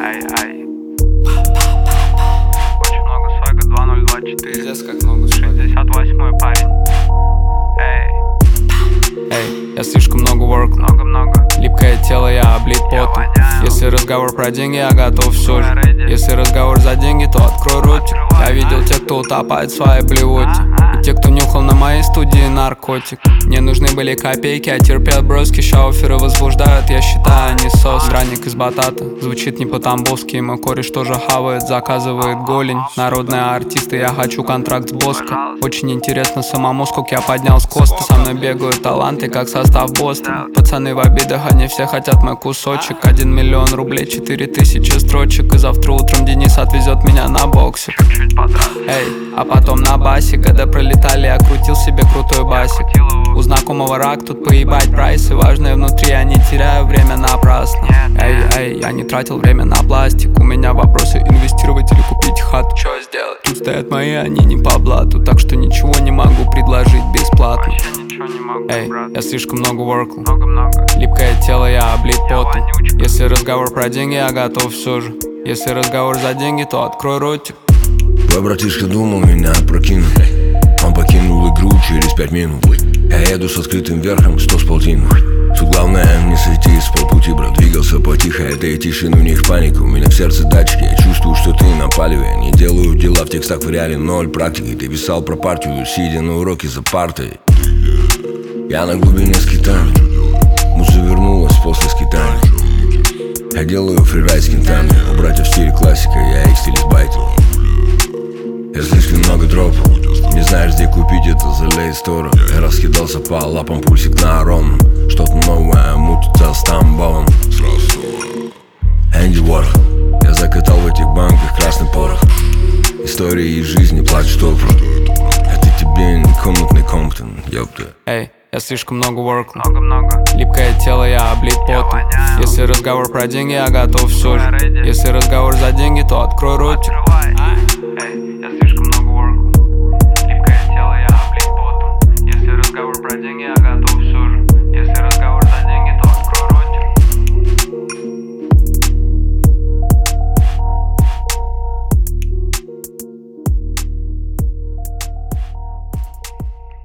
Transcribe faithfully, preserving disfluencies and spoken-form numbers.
Эй, эй. Очень много свайга, два ноль два четыре. Пиздец, как много шин. шестьдесят восьмой парень. Эй. Эй, я слишком много work. Много-много. Липкое тело, я облит Я потом. воняю. Если разговор про деньги, я готов все Я же. ready. Если разговор за деньги, то открой ротик. Я Открывай, видел а? тех, кто утопает в своей блевоте. Ага. И те, кто нюхал на моей студии наркотик. Мне нужны были копейки, а терпел броски. Шауферы возбуждают, я считаю, они сос. Странник из батата, звучит не по-тамбовски. Мой кореш тоже хавает, заказывает голень. Народные артисты, я хочу контракт с Боско. Очень интересно самому, сколько я поднял с коста. Со мной бегают таланты, как состав Бостон. Пацаны в обидах, они все хотят мой кусочек. Один миллион рублей, четыре тысячи строчек. И завтра утром Денис отвезет меня на боксе. Чуть-чуть подраз. Эй, а потом на басе, когда пролетали, я крутил себе крутой басик. У знакомого рак, тут поебать прайсы. Важное внутри, я не теряю время напрасно. Эй, эй, я не тратил время на пластик. У меня вопросы: инвестировать или купить хату. Чё сделать? Тут стоят мои, они не по блату. Так что ничего не могу предложить бесплатно. Вообще ничего не могу, Эй, брат. я слишком много workл. Много-много. Липкое тело, я облит Я потом. вонючка. Если разговор про деньги, я готов все же. Если разговор за деньги, то открой ротик. Твой братишка думал меня прокинуть. Он покинул игру через пять минут. Я еду с открытым верхом, сто с полтинной. Тут главное не сойти с полпути, брат. Двигался потихо, этой тишины в них паника. У меня в сердце датчики, я чувствую, что ты на палеве. Я не делаю дела в текстах, в реале ноль практики. Ты писал про партию, сидя на уроке за партой. Я на глубине скитаний. Муза вернулась после скитаний. Я делаю фрирайд с кентами. У братьев в стиле классика, я их стиль избайтил. Я слишком много дропал. Не знаешь, где купить это, залей стора. Я раскидался по лапам, пульсик на аром. Что-то новое мутится с Тамбовом. Энди Уорхол. Я закатал в этих банках красный порох. Истории из жизни плачут топор. Это тебе не комнатный Комптон, ёпта. Эй, я слишком много workл. Много-много. Липкое тело, я облит Я потом. воняю. Если разговор про деньги, я готов все Я же. ready. Если разговор за деньги, то открой ротик. Открывай. Эй, я слишком